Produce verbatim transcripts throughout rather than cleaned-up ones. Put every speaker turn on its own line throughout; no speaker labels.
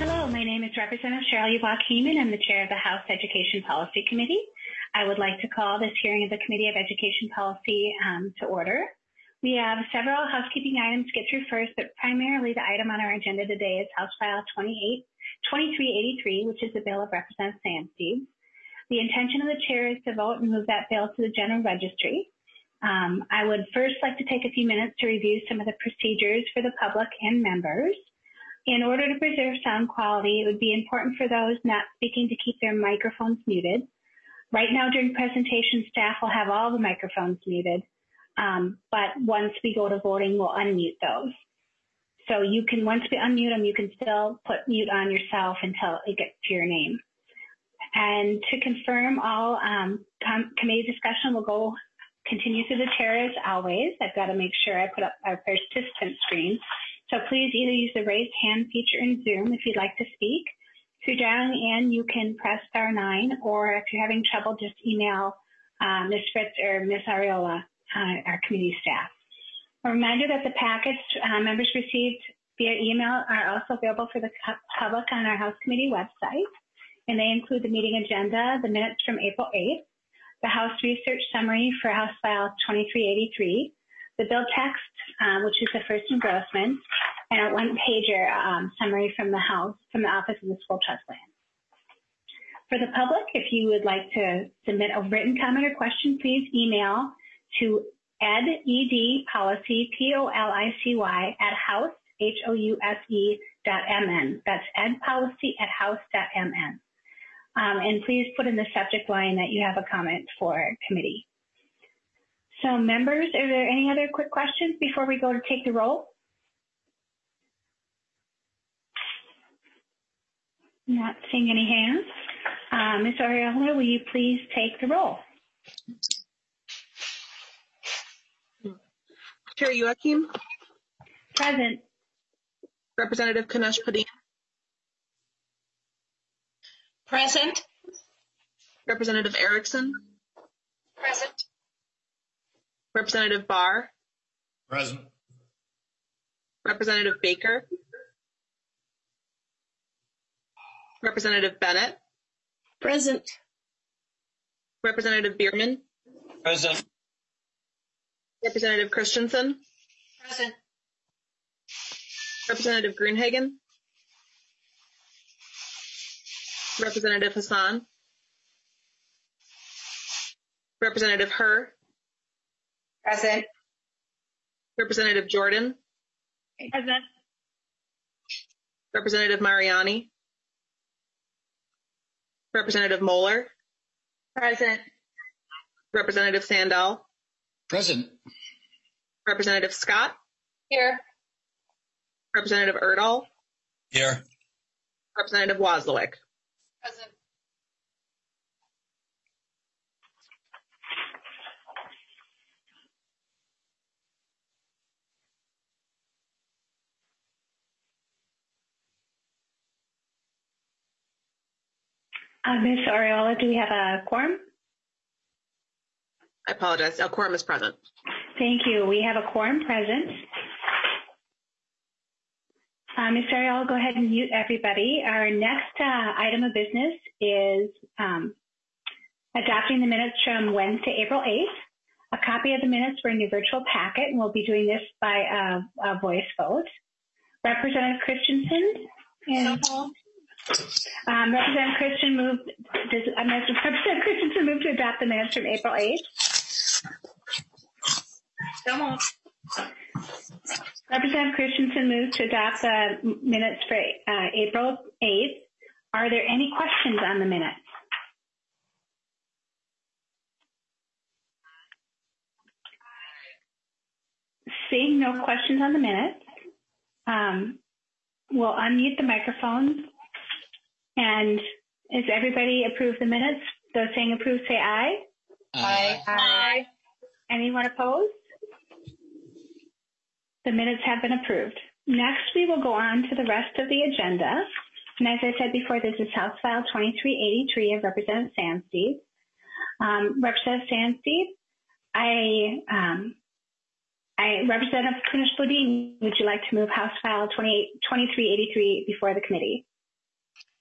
Hello, my name is Representative Cheryl Joachim, and I'm the chair of the House Education Policy Committee. I would like to call this hearing of the Committee of Education Policy um, to order. We have several housekeeping items to get through first, but primarily the item on our agenda today is House File twenty-eight, twenty-three eighty-three, which is the bill of Representative Sansteed. The intention of the chair is to vote and move that bill to the general registry. Um, I would first like to take a few minutes to review some of the procedures for the public and members. In order to preserve sound quality, it would be important for those not speaking to keep their microphones muted. Right now during presentation, staff will have all the microphones muted, um, but once we go to voting, we'll unmute those. So you can, once we unmute them, you can still put mute on yourself until it gets to your name. And to confirm, all um, com committee discussion will go continue through the chair as always. I've got to make sure I put up our participant screen. So please either use the raise hand feature in Zoom if you'd like to speak. If you're dialing in, you can press star nine, or if you're having trouble, just email uh, Miz Fritz or Miz Ariola, uh, our committee staff. A reminder that the packets uh, members received via email are also available for the public on our House Committee website, and they include the meeting agenda, the minutes from April eighth, the House Research Summary for House File twenty-three eighty-three, the bill text, um, which is the first engrossment, and a one-pager um, summary from the House, from the Office of the School Trust Plan. For the public, if you would like to submit a written comment or question, please email to edpolicy, P O L I C Y, at house, H O U S E, dot M N. That's edpolicy at house dot M N. Um, and please put in the subject line that you have a comment for committee. So members, are there any other quick questions before we go to take the roll? Not seeing any hands. Uh, Miz Ariola, will you please take the roll?
Chair Joachim.
Present.
Representative Kunesh Padin.
Present.
Representative Erickson.
Present.
Representative Barr.
Present.
Representative Baker. Representative Bennett.
Present.
Representative Bierman.
Present.
Representative Christensen.
Present.
Representative Greenhagen. Representative Hassan. Representative Herr.
Present.
Representative Jordan.
Present.
Representative Mariani. Representative Moeller.
Present.
Representative Sandell.
Present.
Representative Scott.
Here.
Representative Erdahl.
Here.
Representative Wozlowick.
Present.
Uh, Miz Ariola, do we have a quorum?
I apologize. A quorum is present.
Thank you. We have a quorum present. Uh, Miz Ariola, go ahead and mute everybody. Our next uh, item of business is um, adopting the minutes from Wednesday, April eighth. A copy of the minutes were in your virtual packet, and we'll be doing this by a, a voice vote. Representative Christensen is... Um, Representative Christian moved. Does, uh, Representative Christensen moved to adopt the minutes from April eighth.
Come on.
Representative Christensen moved to adopt the minutes for uh, April eighth. Are there any questions on the minutes? Seeing no questions on the minutes, um, we'll unmute the microphones. And is everybody approved the minutes? Those saying approve, say aye.
Aye. Aye.
Anyone opposed? The minutes have been approved. Next, we will go on to the rest of the agenda. And as I said before, this is House File twenty-three eighty-three of Representative Sansteed. Um, Representative Sansteed, I, um, I, Representative Kunesh Padin, would you like to move House File twenty-three eighty-three before the committee?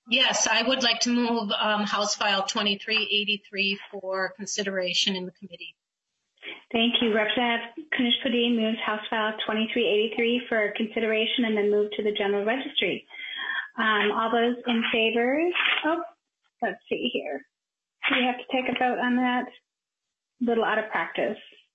Yes, I would like to move um, House File twenty-three eighty-three for consideration in the committee.
Thank you. Representative Kunesh-Podein moves House File twenty-three eighty-three for consideration and then move to the General Registry. Um, all those in favor? Oh, let's see here. Do we have to take a vote on that? A little out of practice.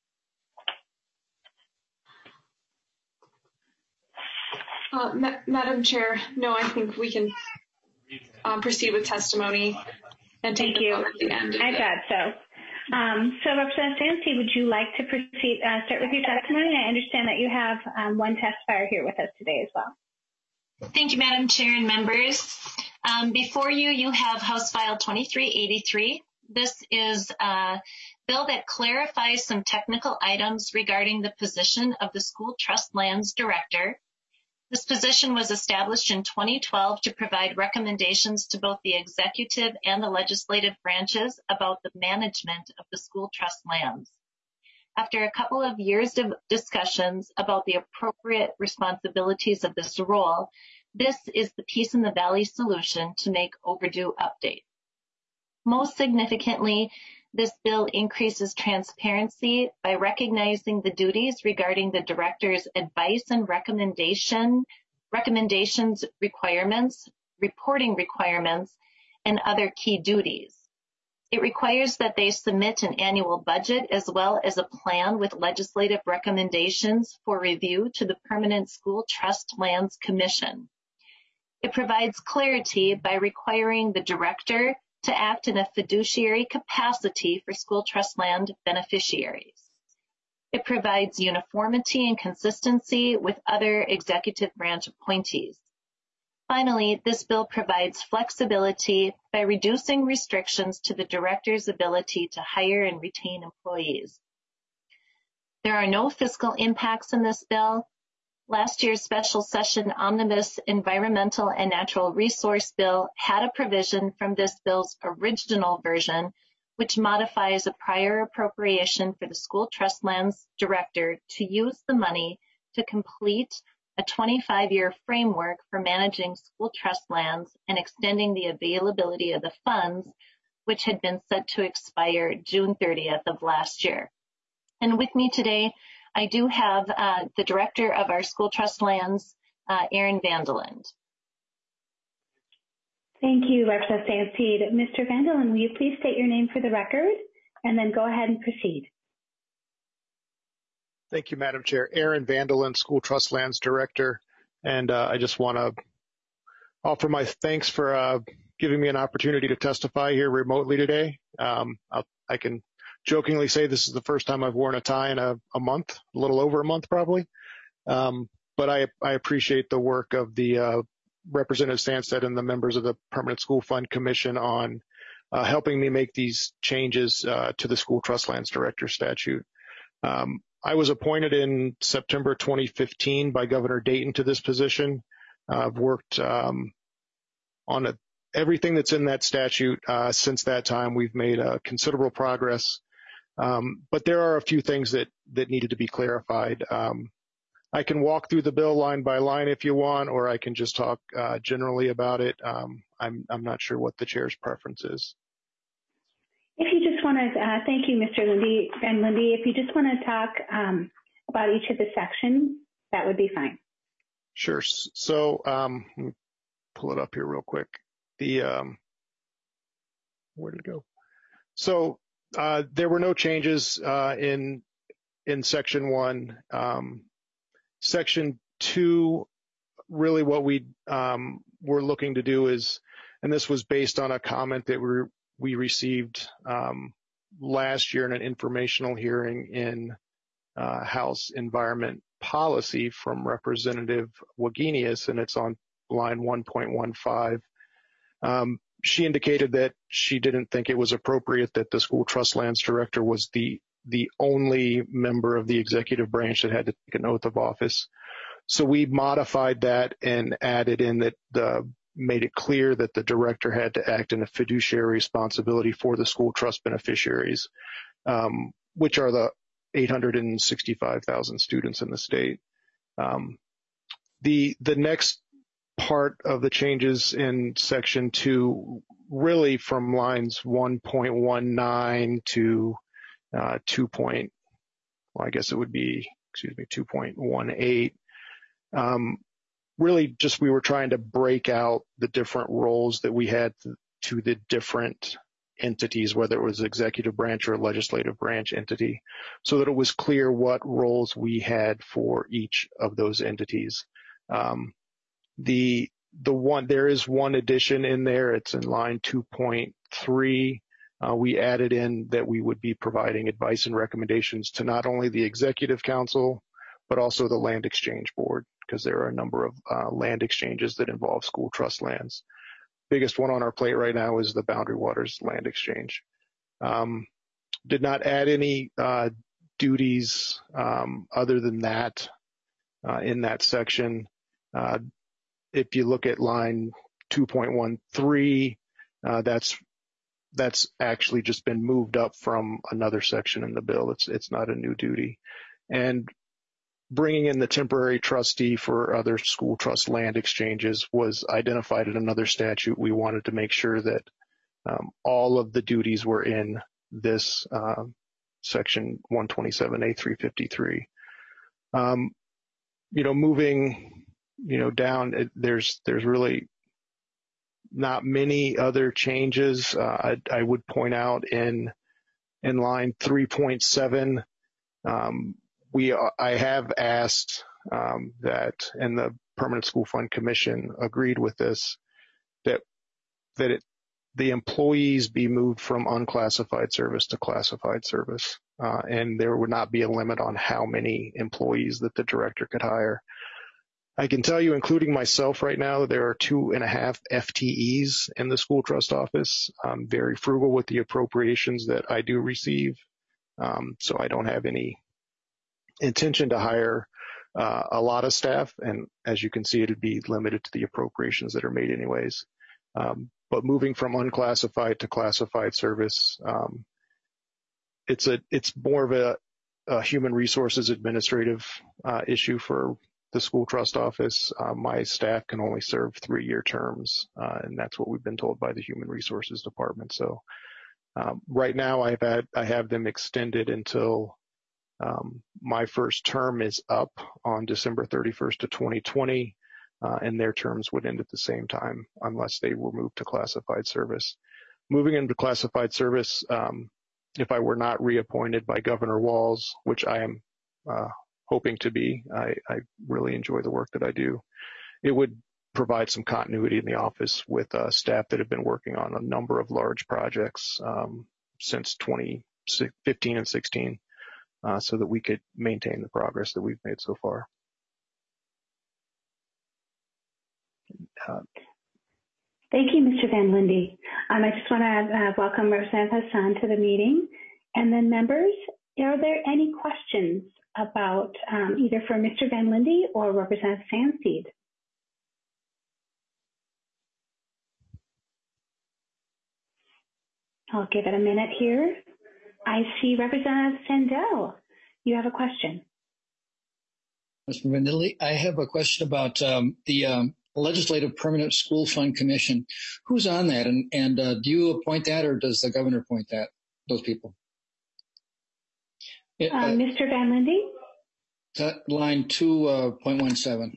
Uh, Ma Madam Chair, no, I think we can um, proceed with testimony and take
Thank
the
you.
vote at the end.
I thought so. Um, so Representative Stansky, would you like to proceed, uh, start with your testimony? I understand that you have um, one testifier here with us today as well.
Thank you, Madam Chair and members. Um, before you, you have House File twenty-three eighty-three. This is a bill that clarifies some technical items regarding the position of the School Trust Lands Director. This position was established in twenty twelve to provide recommendations to both the executive and the legislative branches about the management of the school trust lands. After a couple of years of discussions about the appropriate responsibilities of this role, this is the Peace in the Valley solution to make overdue updates. Most significantly, this bill increases transparency by recognizing the duties regarding the director's advice and recommendation, recommendations requirements, reporting requirements, and other key duties. It requires that they submit an annual budget as well as a plan with legislative recommendations for review to the Permanent School Trust Lands Commission. It provides clarity by requiring the director to act in a fiduciary capacity for school trust land beneficiaries. It provides uniformity and consistency with other executive branch appointees. Finally, this bill provides flexibility by reducing restrictions to the director's ability to hire and retain employees. There are no fiscal impacts in this bill. Last year's special session omnibus environmental and natural resource bill had a provision from this bill's original version, which modifies a prior appropriation for the school trust lands director to use the money to complete a twenty-five year framework for managing school trust lands and extending the availability of the funds, which had been set to expire June thirtieth of last year. And with me today, I do have uh, the director of our school trust lands, uh, Aaron Vandeland.
Thank you, Representative Stansky. Mister Vandeland, will you please state your name for the record and then go ahead and proceed?
Thank you, Madam Chair. Aaron Vandeland, School Trust Lands Director. And uh, I just want to offer my thanks for uh, giving me an opportunity to testify here remotely today. Um, I'll, I can jokingly say this is the first time I've worn a tie in a, a month, a little over a month probably. Um, but I, I appreciate the work of the uh, Representative Sanstead and the members of the Permanent School Fund Commission on uh, helping me make these changes uh, to the School Trust Lands Director statute. Um, I was appointed in September twenty fifteen by Governor Dayton to this position. Uh, I've worked um, on a, everything that's in that statute uh, since that time. We've made uh, considerable progress. Um, but there are a few things that, that needed to be clarified. Um, I can walk through the bill line by line if you want, or I can just talk uh, generally about it. Um, I'm, I'm not sure what the chair's preference is.
If you just want to, uh, thank you, Mister Lindy and Lindy. If you just want to talk um, about each of the sections, that would be fine.
Sure. So um, let me pull it up here real quick. The um, where did it go? So uh, there were no changes uh, in in section one. Um, section two, really what we um, were looking to do is, and this was based on a comment that we we received um, last year in an informational hearing in uh, House Environment Policy from Representative Wagenius, and it's on line one point one five. Um, she indicated that she didn't think it was appropriate that the school trust lands director was the the only member of the executive branch that had to take an oath of office. So we modified that and added in that the made it clear that the director had to act in a fiduciary responsibility for the school trust beneficiaries, um, which are the eight hundred sixty-five thousand students in the state. Um, the the next part of the changes in section two, really from lines one point one nine to uh, two. Point, well, I guess it would be, excuse me, two point one eight. Um, really just we were trying to break out the different roles that we had to, to the different entities, whether it was executive branch or legislative branch entity, so that it was clear what roles we had for each of those entities. Um, the the one there is one addition in there. It's in line two point three. Uh, we added in that we would be providing advice and recommendations to not only the executive council, but also the land exchange board, because there are a number of uh, land exchanges that involve school trust lands. Biggest one on our plate right now is the Boundary Waters Land Exchange. Um, did not add any uh, duties um, other than that uh, in that section. Uh, if you look at line two point one three, uh, that's that's actually just been moved up from another section in the bill. It's it's not a new duty. And bringing in the temporary trustee for other school trust land exchanges was identified in another statute. We wanted to make sure that um, all of the duties were in this uh, section one twenty-seven A three fifty-three. Um, you know, moving, you know, down, it, there's there's really not many other changes. Uh, I, I would point out in in line three point seven. Um, We, I have asked um, that, and the Permanent School Fund Commission agreed with this, that that it, the employees be moved from unclassified service to classified service, uh, and there would not be a limit on how many employees that the director could hire. I can tell you, including myself right now, there are two and a half F T Es in the school trust office. I'm very frugal with the appropriations that I do receive, um, so I don't have any intention to hire uh, a lot of staff, and as you can see, it'd be limited to the appropriations that are made anyways. Um, but moving from unclassified to classified service, um, it's a it's more of a, a human resources administrative uh, issue for the school trust office. Uh, my staff can only serve three-year terms, uh, and that's what we've been told by the human resources department. So um, right now, I've had I have them extended until Um, my first term is up on December thirty-first of twenty twenty, uh, and their terms would end at the same time unless they were moved to classified service. Moving into classified service, um, if I were not reappointed by Governor Walz, which I am uh, hoping to be, I, I really enjoy the work that I do, it would provide some continuity in the office with uh, staff that have been working on a number of large projects um, since twenty fifteen and sixteen. Uh, so that we could maintain the progress that we've made so far. Uh,
Thank you, Mister Van Linde. Um, I just want to uh, welcome Representative Hassan to the meeting. And then members, are there any questions about um, either for Mister Van Linde or Representative Sandseed? I'll give it a minute here. I see Representative Sandell. You have a question.
Mister Van Linde, I have a question about um, the um, Legislative Permanent School Fund Commission. Who's on that, and, and uh, do you appoint that, or does the governor appoint that, those people? It,
uh,
uh,
Mister Van Linde?
That line two point one seven.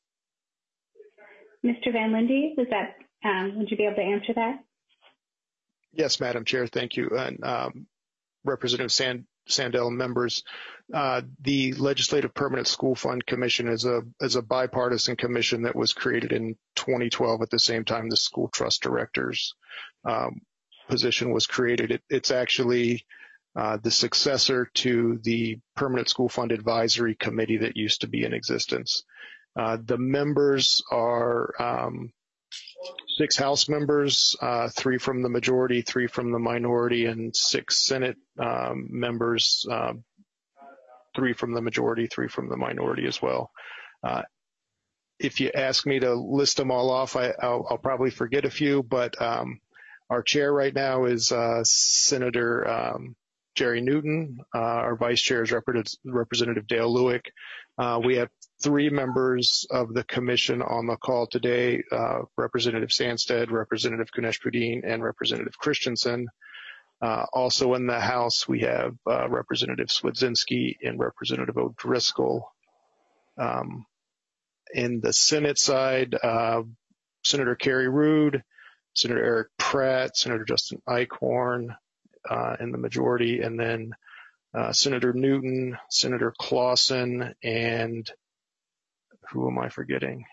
Mister Van Linde, was that? Um, would you be able to answer that?
yes, Madam Chair, thank you. And um, Representative Sand, Sandell and members, uh, the Legislative Permanent School Fund Commission is a is a bipartisan commission that was created in twenty twelve at the same time the school trust director's um, position was created. It, it's actually uh, the successor to the Permanent School Fund Advisory Committee that used to be in existence. Uh, the members are um, six House members, uh, three from the majority, three from the minority, and six Senate um, members, uh, three from the majority, three from the minority as well. Uh, if you ask me to list them all off, I, I'll, I'll probably forget a few, but um, our chair right now is uh, Senator um, Jerry Newton. Uh, our vice chair is Rep- Representative Dale Lewick. Uh, we have three members of the commission on the call today, uh, Representative Sandstead, Representative Kunesh-Podein, and Representative Christensen. Uh, also in the House, we have uh, Representative Swedzinski and Representative O'Driscoll. Um, in the Senate side, uh, Senator Kerry Rude, Senator Eric Pratt, Senator Justin Eichhorn uh, in the majority, and then uh, Senator Newton, Senator Clausen, and who am I forgetting?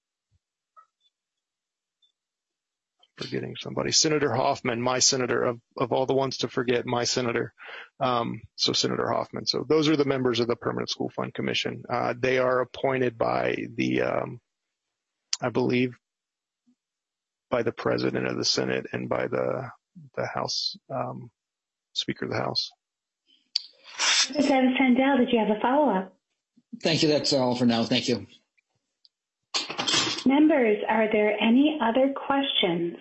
Forgetting somebody. Senator Hoffman, my senator, of, of all the ones to forget, my senator. Um, so Senator Hoffman. So those are the members of the Permanent School Fund Commission. Uh, they are appointed by the, um, I believe, by the President of the Senate and by the, the House, um, Speaker of the House.
Representative Sandell, did you have a follow-up?
Thank you. That's all for now. Thank you.
Members, are there any other questions?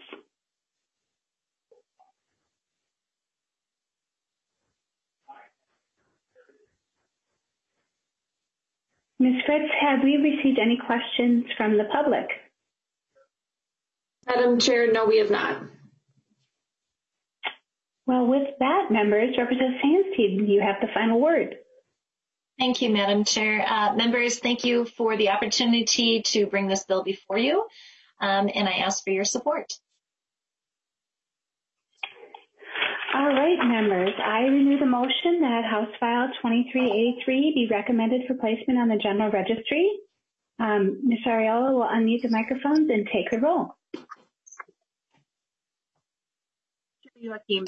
Miz Fritz, have we received any questions from the public?
Madam Chair, no, we have not.
Well, with that, members, Representative Sandstead, you have the final word.
Thank you, Madam Chair. Uh, members, thank you for the opportunity to bring this bill before you, um, and I ask for your support.
All right, members, I renew the motion that House File twenty-three eighty-three be recommended for placement on the General Registry. Um, Miz Arreola will unmute the microphones and take the roll.
Joachim.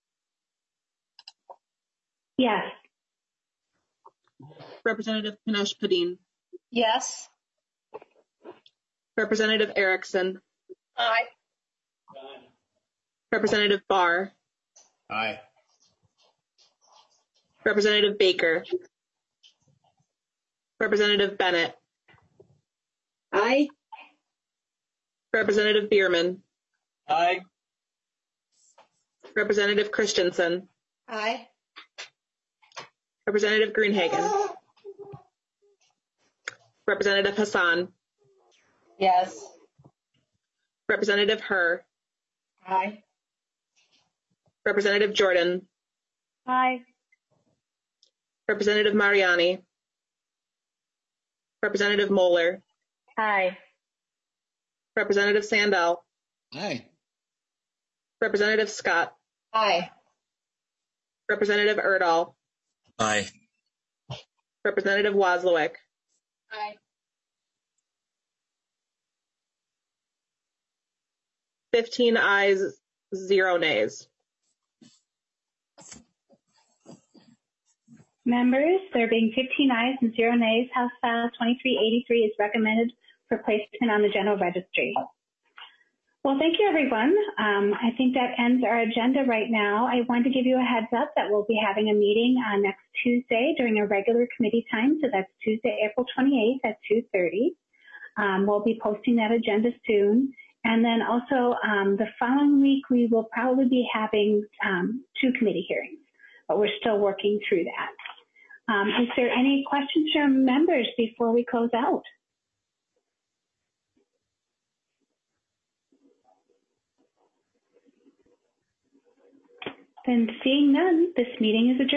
Yes.
Representative Kunesh-Podein.
Yes.
Representative Erickson.
Aye.
Representative Barr.
Aye.
Representative Baker. Representative Bennett.
Aye.
Representative Bierman.
Aye.
Representative Christensen.
Aye.
Representative Greenhagen. Representative Hassan.
Yes.
Representative Herr.
Aye.
Representative Jordan.
Aye.
Representative Mariani. Representative Moeller.
Aye.
Representative Sandell.
Aye.
Representative Scott.
Aye.
Representative Erdahl.
Aye.
Representative Wozlowick.
Aye.
fifteen ayes, zero nays.
Members, there being fifteen ayes and zero nays, House File twenty-three eighty-three is recommended for placement on the General Registry. Well, thank you, everyone. Um, I think that ends our agenda right now. I want to give you a heads up that we'll be having a meeting on next Tuesday during a regular committee time. So that's Tuesday, April twenty-eighth at two thirty. Um, we'll be posting that agenda soon. And then also um, the following week, we will probably be having um, two committee hearings, but we're still working through that. Um, is there any questions from members before we close out? Then seeing none, this meeting is adjourned.